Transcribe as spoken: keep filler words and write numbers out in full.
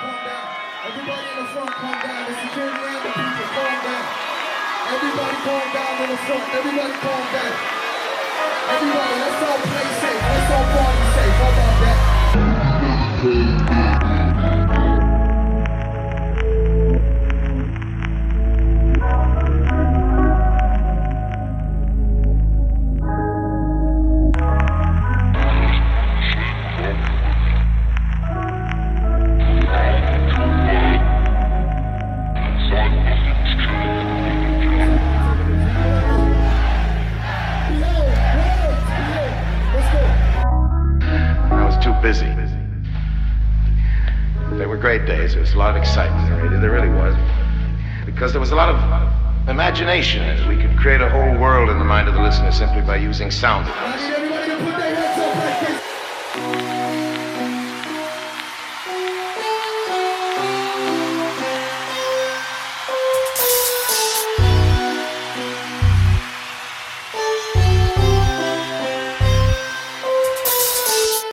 calm down. Everybody in the front, calm down. The security and the people, calm down. Everybody calm down in the front. Everybody calm down. Everybody, let's all play safe. Let's all party safe. How about that? Busy. They were great days. There was a lot of excitement in the radio. There really was. Because there was a lot of imagination in it. We could create a whole world in the mind of the listener simply by using sound. I need everybody to put their hands up.